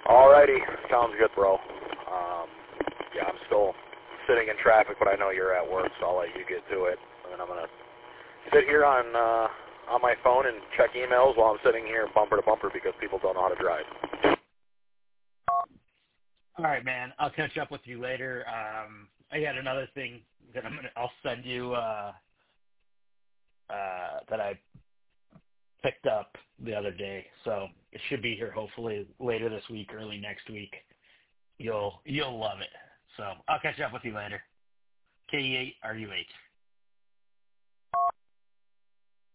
Alrighty, sounds good, bro. Yeah, I'm still sitting in traffic, but I know you're at work, so I'll let you get to it. And then I'm gonna sit here on my phone and check emails while I'm sitting here bumper to bumper because people don't know how to drive. All right, man. I'll catch up with you later. I got another thing that I'll send you that I picked up the other day, so it should be here hopefully later this week, early next week. You'll love it. So I'll catch up with you later. KE8RU8.